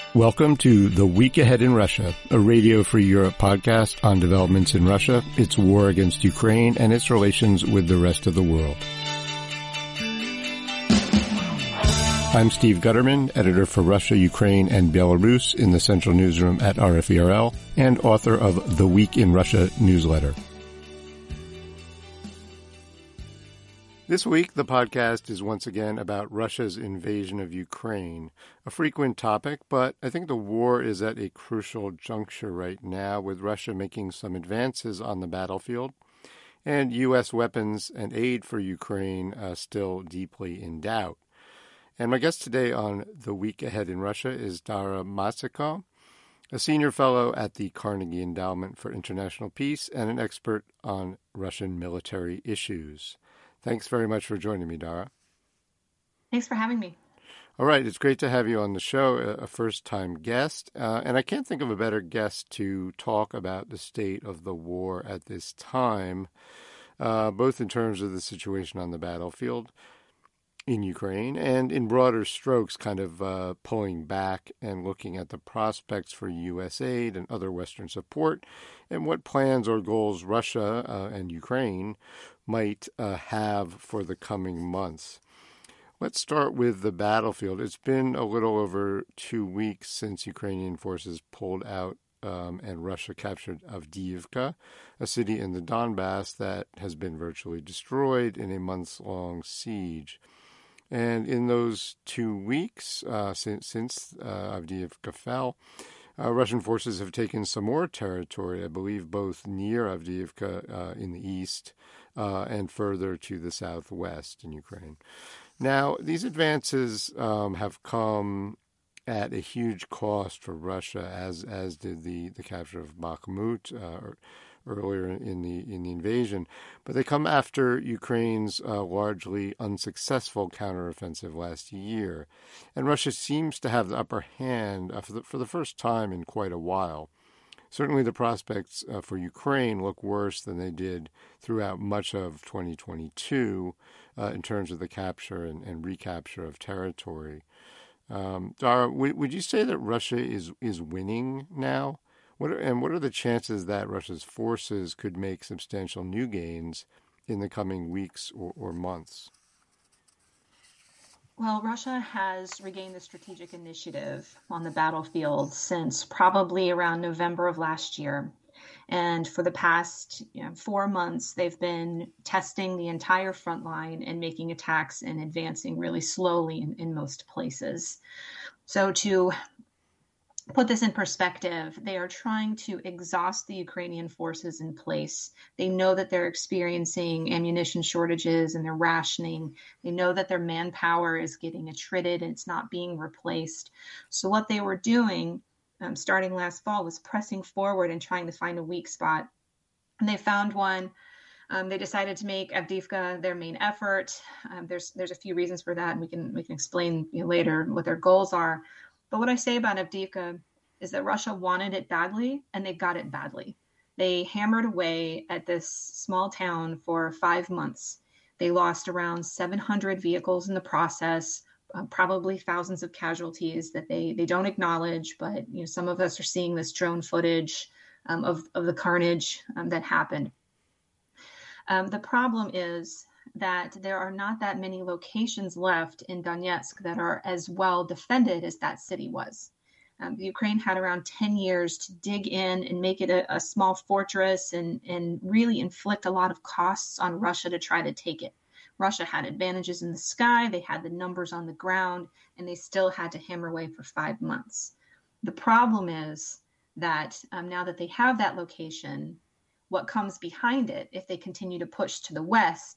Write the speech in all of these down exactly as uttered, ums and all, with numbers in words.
Welcome to The Week Ahead in Russia, a Radio Free Europe podcast on developments in Russia, its war against Ukraine, and its relations with the rest of the world. I'm Steve Gutterman, editor for Russia, Ukraine, and Belarus in the Central Newsroom at R F E R L, and author of The Week in Russia newsletter. This week, the podcast is once again about Russia's invasion of Ukraine, a frequent topic, but I think the war is at a crucial juncture right now, with Russia making some advances on the battlefield and U S weapons and aid for Ukraine uh, still deeply in doubt. And my guest today on The Week Ahead in Russia is Dara Masiko, a senior fellow at the Carnegie Endowment for International Peace and an expert on Russian military issues. Thanks very much for joining me, Dara. Thanks for having me. All right. It's great to have you on the show, a first-time guest. Uh, and I can't think of a better guest to talk about the state of the war at this time, uh, both in terms of the situation on the battlefield in Ukraine and in broader strokes, kind of uh, pulling back and looking at the prospects for U S aid and other Western support and what plans or goals Russia uh, and Ukraine might uh, have for the coming months. Let's start with the battlefield. It's been a little over two weeks since Ukrainian forces pulled out um, and Russia captured Avdiivka, a city in the Donbass that has been virtually destroyed in a months-long siege. And in those two weeks uh, since, since uh, Avdiivka fell, uh, Russian forces have taken some more territory, I believe both near Avdiivka uh, in the east uh, and further to the southwest in Ukraine. Now, these advances um, have come at a huge cost for Russia, as as did the, the capture of Bakhmut uh, earlier in the in the invasion. But they come after Ukraine's uh, largely unsuccessful counteroffensive last year, and Russia seems to have the upper hand uh, for the for the first time in quite a while. Certainly, the prospects uh, for Ukraine look worse than they did throughout much of twenty twenty-two uh, in terms of the capture and, and recapture of territory. Um, Dara, w- would you say that Russia is is winning now? What are, and what are the chances that Russia's forces could make substantial new gains in the coming weeks or, or months? Well, Russia has regained the strategic initiative on the battlefield since probably around November of last year. And for the past you know, four months, they've been testing the entire front line and making attacks and advancing really slowly in, in most places. So to put this in perspective, they are trying to exhaust the Ukrainian forces in place. They know that they're experiencing ammunition shortages and they're rationing. They know that their manpower is getting attrited and it's not being replaced. So what they were doing um, starting last fall was pressing forward and trying to find a weak spot. And they found one. Um, they decided to make Avdiivka their main effort. Um, there's there's a few reasons for that, and we can we can explain you know, later what their goals are. But what I say about Avdiivka is that Russia wanted it badly, and they got it badly. They hammered away at this small town for five months. They lost around seven hundred vehicles in the process, uh, probably thousands of casualties that they, they don't acknowledge, but you know, some of us are seeing this drone footage um, of, of the carnage um, that happened. Um, the problem is that there are not that many locations left in Donetsk that are as well defended as that city was. Um, Ukraine had around ten years to dig in and make it a, a small fortress and, and really inflict a lot of costs on Russia to try to take it. Russia had advantages in the sky, they had the numbers on the ground, and they still had to hammer away for five months. The problem is that um, now that they have that location, what comes behind it, if they continue to push to the west,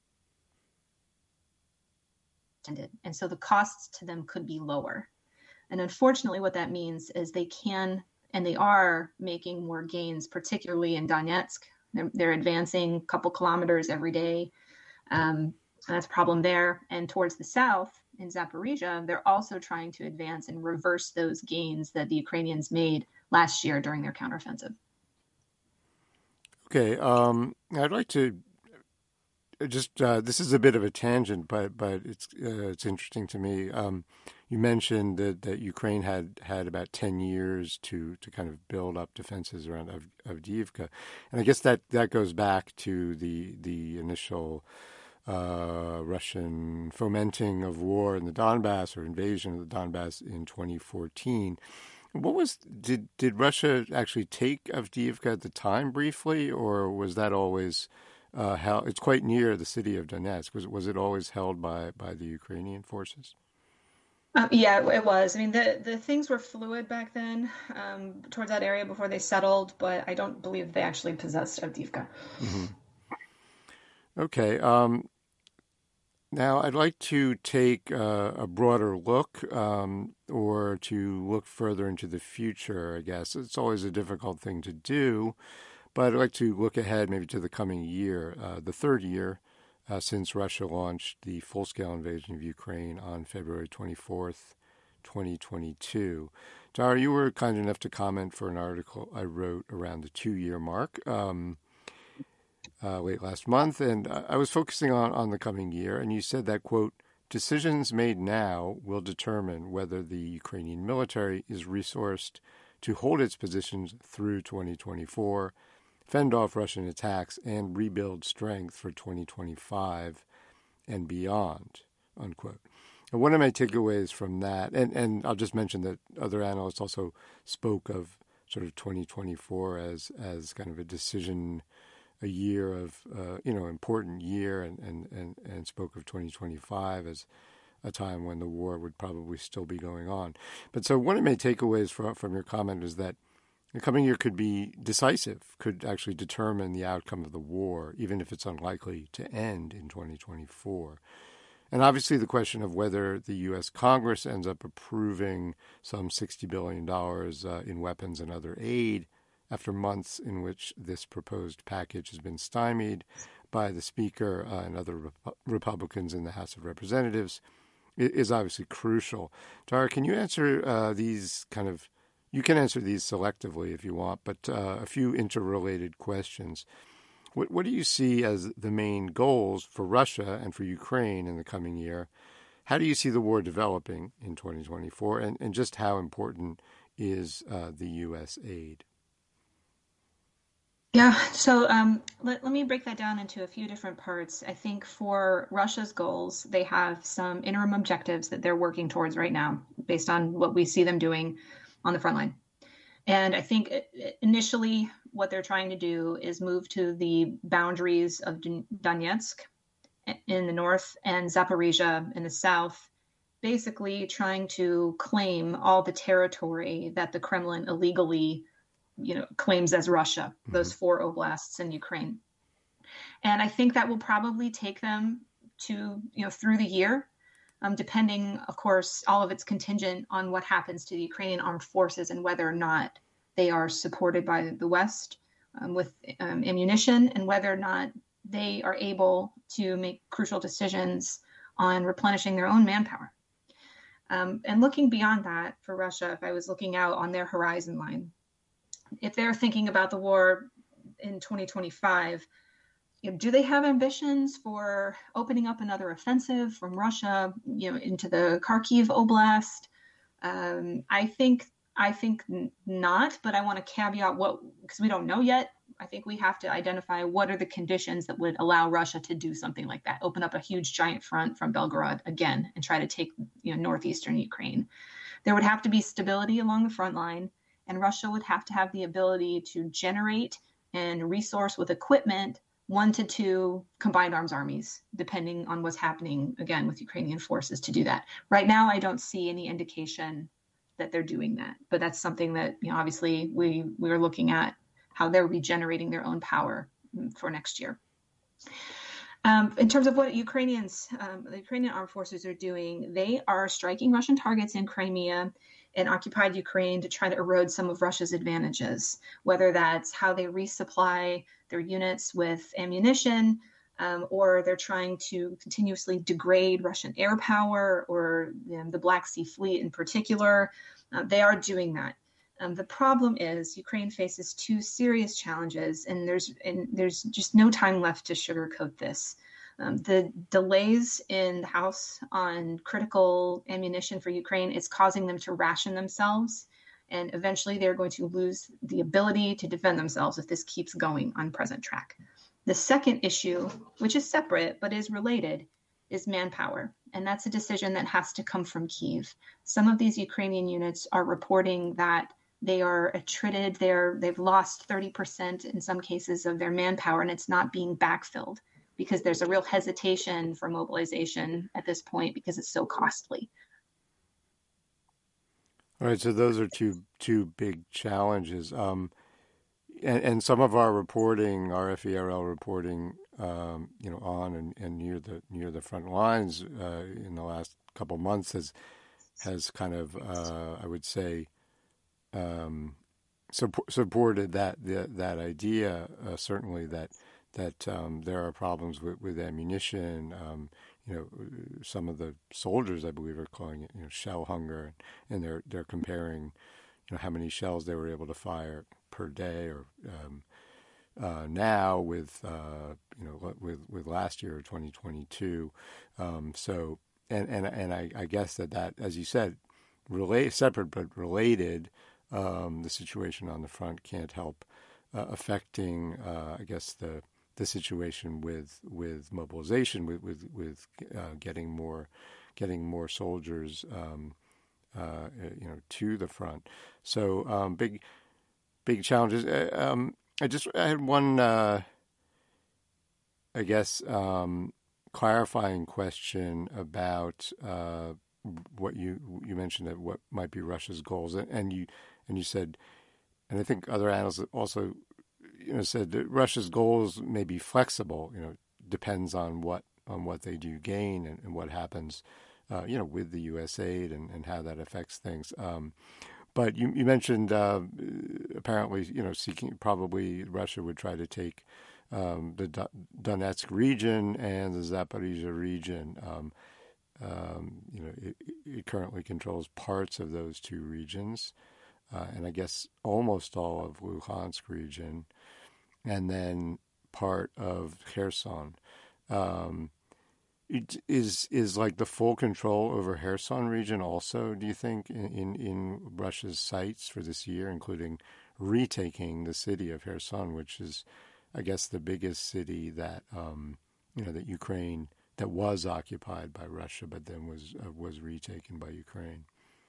and so the costs to them could be lower. And unfortunately, what that means is they can, and they are making more gains, particularly in Donetsk. They're, they're advancing a couple kilometers every day. Um, and that's a problem there. And towards the south, in Zaporizhia, they're also trying to advance and reverse those gains that the Ukrainians made last year during their counteroffensive. Okay, um, I'd like to just uh, this is a bit of a tangent, but but it's uh, it's interesting to me. Um, you mentioned that, that Ukraine had, had about ten years to, to kind of build up defenses around Av- Avdiivka, and I guess that, that goes back to the the initial uh, Russian fomenting of war in the Donbass or invasion of the Donbass in twenty fourteen. What was did did Russia actually take Avdiivka at the time briefly, or was that always uh, held? It's quite near the city of Donetsk. Was was it always held by, by the Ukrainian forces? Um, yeah, it was. I mean, the the things were fluid back then, um, towards that area before they settled, but I don't believe they actually possessed Avdiivka. Mm-hmm. Okay. Um, now, I'd like to take uh, a broader look, um, or to look further into the future. I guess it's always a difficult thing to do, but I'd like to look ahead, maybe to the coming year, uh, the third year uh, since Russia launched the full-scale invasion of Ukraine on February twenty-fourth, twenty twenty-two. Dara, you were kind enough to comment for an article I wrote around the two-year mark um, uh, late last month, and I was focusing on, on the coming year, and you said that, quote, decisions made now will determine whether the Ukrainian military is resourced to hold its positions through twenty twenty-four, fend off Russian attacks, and rebuild strength for twenty twenty-five and beyond, unquote. And one of my takeaways from that, and, and I'll just mention that other analysts also spoke of sort of twenty twenty-four as, as kind of a decision, a year of, uh, you know, important year, and, and, and, and spoke of twenty twenty-five as a time when the war would probably still be going on. But so one of my takeaways from, from your comment is that the coming year could be decisive, could actually determine the outcome of the war, even if it's unlikely to end in twenty twenty-four. And obviously the question of whether the U S Congress ends up approving some sixty billion dollars uh, in weapons and other aid after months in which this proposed package has been stymied by the Speaker uh, and other Rep- Republicans in the House of Representatives is obviously crucial. Dara, can you answer uh, these kind of, you can answer these selectively if you want, but uh, a few interrelated questions. What, what do you see as the main goals for Russia and for Ukraine in the coming year? How do you see the war developing in twenty twenty-four, and, and just how important is uh, the U S aid? Yeah, so um, let, let me break that down into a few different parts. I think for Russia's goals, they have some interim objectives that they're working towards right now, based on what we see them doing on the front line. And I think initially what they're trying to do is move to the boundaries of Donetsk in the north and Zaporizhia in the south, basically trying to claim all the territory that the Kremlin illegally, you know, claims as Russia, mm-hmm. those four oblasts in Ukraine. And I think that will probably take them to, you know, through the year, um, depending, of course, all of it's contingent on what happens to the Ukrainian armed forces and whether or not they are supported by the West um, with um, ammunition, and whether or not they are able to make crucial decisions on replenishing their own manpower. Um, and looking beyond that for Russia, if I was looking out on their horizon line, if they're thinking about the war in twenty twenty-five, you know, do they have ambitions for opening up another offensive from Russia, you know, into the Kharkiv Oblast? Um, I think I think not, but I want to caveat what, because we don't know yet. I think we have to identify what are the conditions that would allow Russia to do something like that, open up a huge giant front from Belgorod again and try to take, you know, northeastern Ukraine. There would have to be stability along the front line, and Russia would have to have the ability to generate and resource with equipment one to two combined arms armies, depending on what's happening, again, with Ukrainian forces to do that. Right now, I don't see any indication that they're doing that, but that's something that, you know, obviously we we're looking at how they're regenerating their own power for next year. Um, in terms of what Ukrainians, um, the Ukrainian armed forces are doing, they are striking Russian targets in Crimea and occupied Ukraine to try to erode some of Russia's advantages, whether that's how they resupply their units with ammunition, um, or they're trying to continuously degrade Russian air power, or you know, the Black Sea Fleet in particular. Uh, they are doing that. Um, the problem is Ukraine faces two serious challenges, and there's and there's just no time left to sugarcoat this. Um, the delays in the House on critical ammunition for Ukraine is causing them to ration themselves, and eventually they're going to lose the ability to defend themselves if this keeps going on present track. The second issue, which is separate but is related, is manpower, and that's a decision that has to come from Kyiv. Some of these Ukrainian units are reporting that they are attrited, they're, they've lost thirty percent in some cases of their manpower, and it's not being backfilled because there's a real hesitation for mobilization at this point because it's so costly. All right, so those are two two big challenges. Um, and, and some of our reporting, our F E R L reporting, um, you know, on and, and near the near the front lines uh, in the last couple of months has has kind of, uh, I would say, um, support, supported that the, that idea. Uh, certainly, that that um, there are problems with, with ammunition. Um, you know, some of the soldiers, I believe, are calling it, you know, shell hunger, and they're they're comparing, you know, how many shells they were able to fire per day, or um, uh, now with uh, you know with with last year, twenty twenty-two. Um, so and and and I, I guess that that, as you said, relate separate but related. Um, the situation on the front can't help uh, affecting, uh, I guess, the the situation with with mobilization, with with, with uh, getting more getting more soldiers, um, uh, you know, to the front. So um, big big challenges. Uh, um, I just I had one, uh, I guess, um, clarifying question about uh, what you you mentioned, that what might be Russia's goals, and, and you and you said, and I think other analysts also, you know, said that Russia's goals may be flexible. You know, depends on what on what they do gain, and, and what happens, uh, you know, with the U S aid, and, and how that affects things. Um, but you, you mentioned uh, apparently, you know, seeking probably Russia would try to take um, the Donetsk region and the Zaporizhia region. Um, um, you know, it, it currently controls parts of those two regions, uh, and I guess almost all of Luhansk region, and then part of Kherson. Um, it is is like the full control over Kherson region also, do you think, in, in, in Russia's sights for this year, including retaking the city of Kherson, which is, I guess, the biggest city that um, you know that Ukraine that was occupied by Russia, but then was uh, was retaken by Ukraine.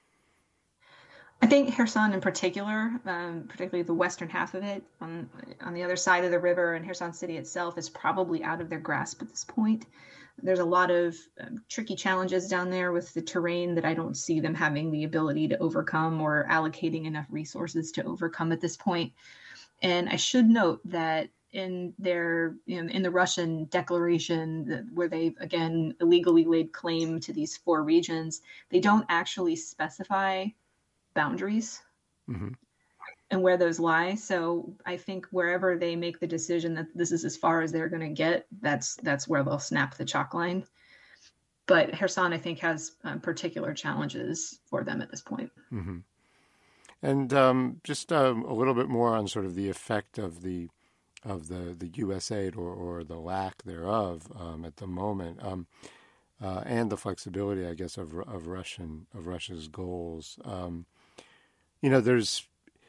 I think Kherson in particular, um, particularly the western half of it, on on the other side of the river, and Kherson city itself is probably out of their grasp at this point. There's a lot of um, tricky challenges down there with the terrain that I don't see them having the ability to overcome or allocating enough resources to overcome at this point. And I should note that in their you know, in the Russian declaration, where they again illegally laid claim to these four regions, they don't actually specify boundaries mm-hmm. and where those lie. So I think wherever they make the decision that this is as far as they're going to get, that's that's where they'll snap the chalk line. But Kherson, I think, has um, particular challenges for them at this point. Mm-hmm. And um, just um, a little bit more on sort of the effect of the of the, the U S aid, or, or the lack thereof um, at the moment, um, uh, and the flexibility, I guess, of of Russian of Russia's goals. Um, you know, there's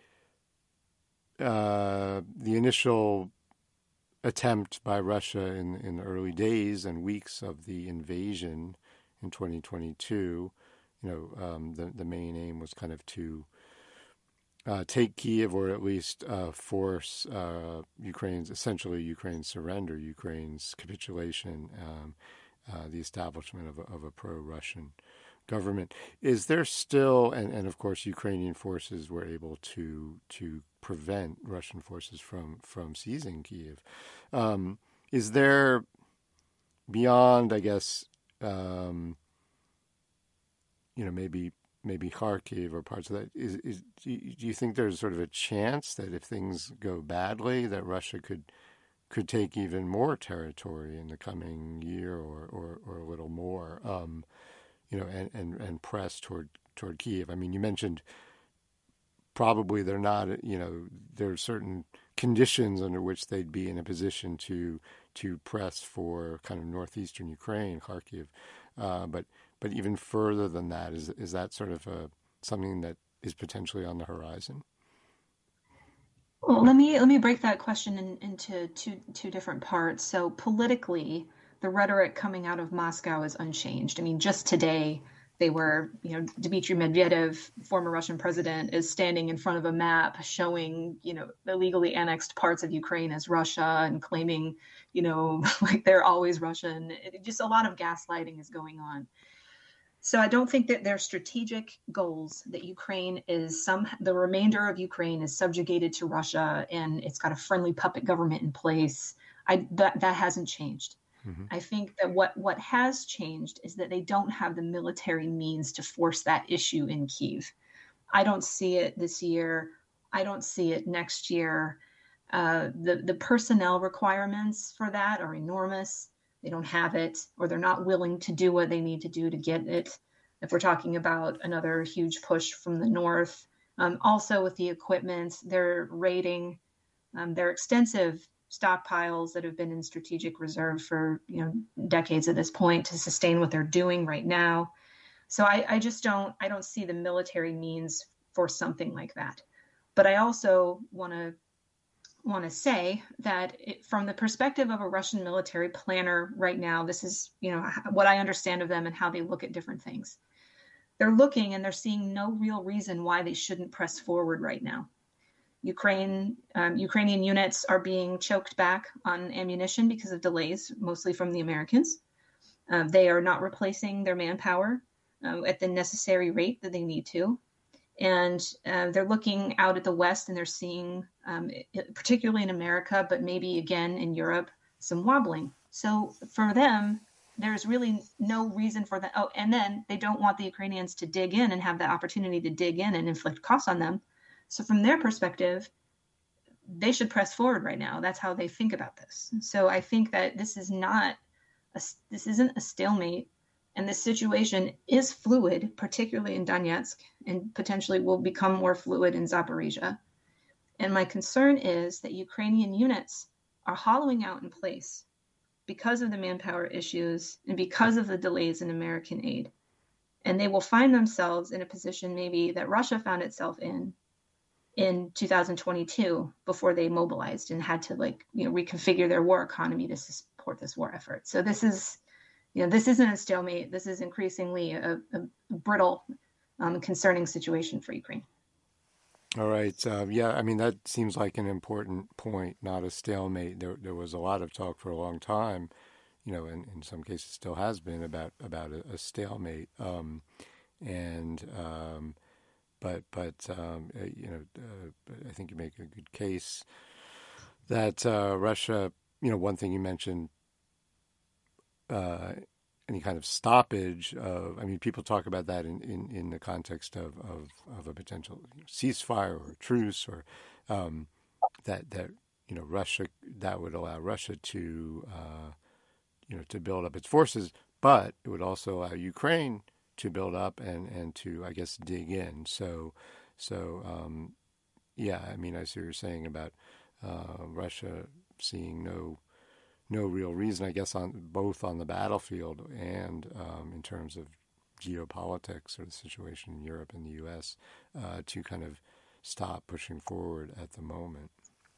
uh, the initial attempt by Russia in in the early days and weeks of the invasion in twenty twenty-two. You know, um, the the main aim was kind of to Uh, take Kyiv, or at least uh, force uh, Ukraine's, essentially Ukraine's surrender, Ukraine's capitulation, um, uh, the establishment of a, of a pro-Russian government. Is there still, and, and of course Ukrainian forces were able to to prevent Russian forces from, from seizing Kyiv. Um, is there, beyond, I guess, um, you know, maybe maybe Kharkiv or parts of that, is, is do, you, do you think there's sort of a chance that if things go badly, that Russia could could take even more territory in the coming year, or, or, or a little more, um, you know, and, and, and press toward toward Kyiv? I mean, you mentioned probably they're not, you know, there are certain conditions under which they'd be in a position to to press for kind of northeastern Ukraine, Kharkiv. Uh, but but even further than that, is is that sort of a, something that is potentially on the horizon? Well, let me let me break that question in, into two two different parts. So politically, the rhetoric coming out of Moscow is unchanged. I mean, just today they were, you know, Dmitry Medvedev, former Russian president, is standing in front of a map showing, you know, illegally annexed parts of Ukraine as Russia and claiming, you know, like they're always Russian. It, just a lot of gaslighting is going on. So I don't think that their strategic goals that Ukraine is some, the remainder of Ukraine is subjugated to Russia and it's got a friendly puppet government in place. I, that, that hasn't changed. Mm-hmm. I think that what, what has changed is that they don't have the military means to force that issue in Kyiv. I don't see it this year. I don't see it next year. Uh, the, the personnel requirements for that are enormous. They don't have it, or they're not willing to do what they need to do to get it. If we're talking about another huge push from the north, um, also with the equipment, they're raiding um, their extensive stockpiles that have been in strategic reserve for, you know, decades at this point to sustain what they're doing right now. So I, I just don't, I don't see the military means for something like that. But I also want to want to say that it, from the perspective of a Russian military planner right now, this is, you know, what I understand of them and how they look at different things. They're looking and they're seeing no real reason why they shouldn't press forward right now. Ukraine, um, Ukrainian units are being choked back on ammunition because of delays, mostly from the Americans. Uh, they are not replacing their manpower uh, at the necessary rate that they need to. And uh, they're looking out at the West and they're seeing, um, it, particularly in America, but maybe again in Europe, some wobbling. So for them, there's really no reason for that. Oh, and then they don't want the Ukrainians to dig in and have the opportunity to dig in and inflict costs on them. So from their perspective, they should press forward right now. That's how they think about this. So I think that this is not, a, this isn't a stalemate. And this situation is fluid, particularly in Donetsk, and potentially will become more fluid in Zaporizhia. And my concern is that Ukrainian units are hollowing out in place because of the manpower issues and because of the delays in American aid. And they will find themselves in a position maybe that Russia found itself in in two thousand twenty-two before they mobilized and had to, like, you know, reconfigure their war economy to support this war effort. So this is, you know, this isn't a stalemate. This is increasingly a, a brittle, um, concerning situation for Ukraine. All right. Uh, yeah, I mean, that seems like an important point, not a stalemate. There there was a lot of talk for a long time, you know, and in some cases still has been about, about a, a stalemate. Um, and, um, but, but um, uh, you know, uh, I think you make a good case that uh, Russia, you know, one thing you mentioned, Uh, any kind of stoppage of, I mean, people talk about that in, in, in the context of, of, of a potential ceasefire or truce, or um, that, that, you know, Russia, that would allow Russia to, uh, you know, to build up its forces, but it would also allow Ukraine to build up and, and to, I guess, dig in. So, so um, yeah, I mean, I see what you're saying about uh, Russia seeing no no real reason, I guess, on both on the battlefield and um, in terms of geopolitics or the situation in Europe and the U S uh, to kind of stop pushing forward at the moment.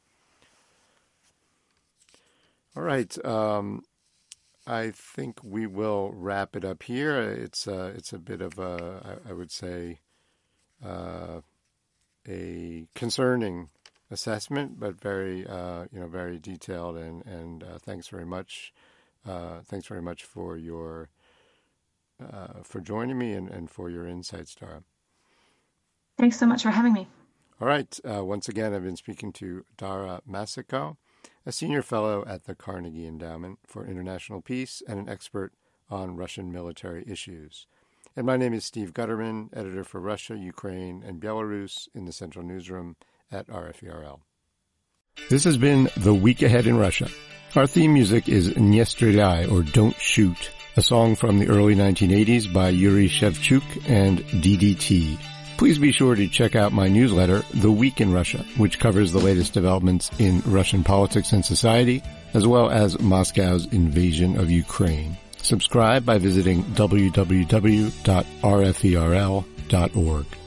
All right. Um, I think we will wrap it up here. It's uh, it's a bit of a, I, I would say, uh, a concerning assessment, but very, uh, you know, very detailed, and and uh, thanks very much, uh, thanks very much for your uh, for joining me and, and for your insights, Dara. Thanks so much for having me. All right, uh, once again, I've been speaking to Dara Masikow, a senior fellow at the Carnegie Endowment for International Peace and an expert on Russian military issues. And my name is Steve Gutterman, editor for Russia, Ukraine, and Belarus in the Central Newsroom at R F E R L. This has been The Week Ahead in Russia. Our theme music is Nie Stреляй, or Don't Shoot, a song from the early nineteen eighties by Yuri Shevchuk and D D T. Please be sure to check out my newsletter, The Week in Russia, which covers the latest developments in Russian politics and society, as well as Moscow's invasion of Ukraine. Subscribe by visiting w w w dot r f e r l dot org.